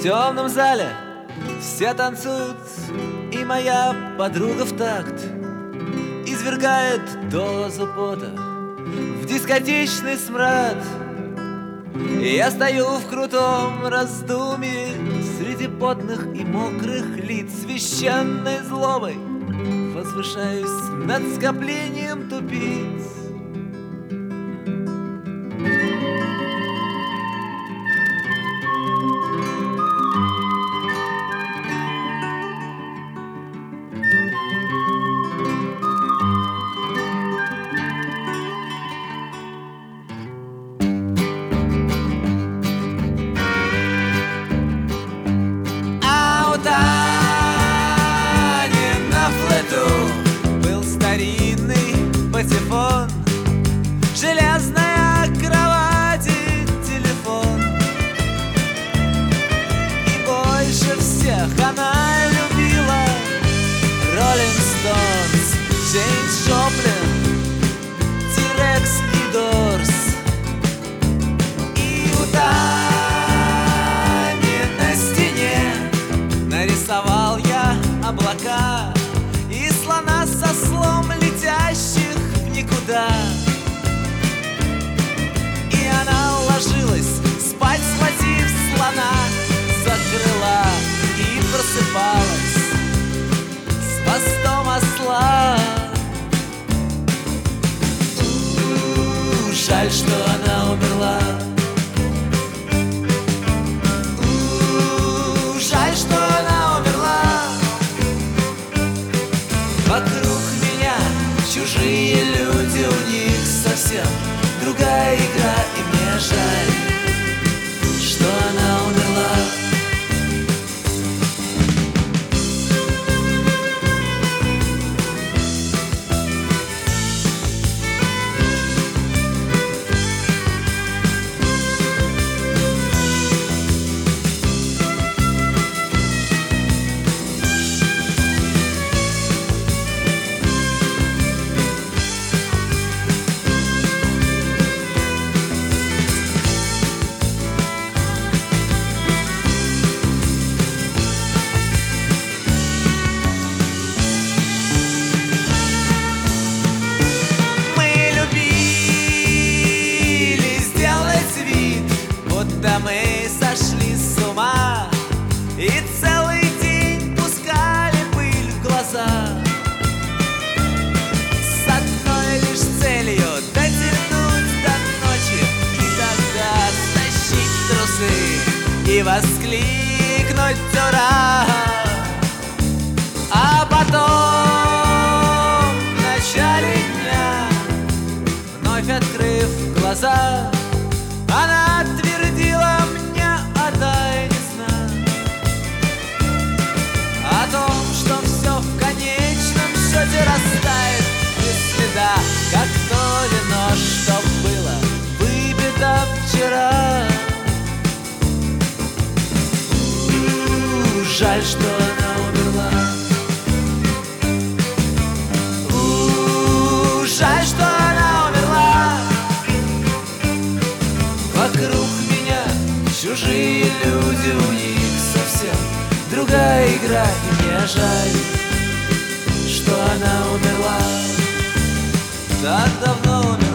темном зале все танцуют, и моя подруга в такт извергает дозу пота в дискотечный смрад. И я стою в крутом раздумье среди потных и мокрых лиц, священной злобой возвышаюсь над скоплением тупиц. Был старинный патефон, железная кровать и телефон. И больше всех она любила Роллинг Стоунс, Джеймс Джоплин, Тирекс и Дорс. И у Тани на стене нарисовал я облака и слона со слом, летящих в никуда. И она ложилась спать, схватив слона за крыла, и просыпалась с хвостом осла. Жаль, что она умерла. Жаль, что она умерла. Вокруг меня чужие люди, у них совсем другая игра, и мне жаль, что она умерла. Мы сошли с ума и целый день пускали пыль в глаза, с одной лишь целью дотянуть до ночи, и тогда стащить трусы и воскликнуть «Ура!». А потом в начале дня, вновь открыв глаза, она твердила мне о тайне сна, о том, что все в конечном счете растает без следа, как то вино, что было выпито вчера. Жаль, что она умерла. Жаль, что она умерла. Вокруг меня чужие люди, у них совсем другая игра, и мне жаль, что она умерла. Так давно умерла.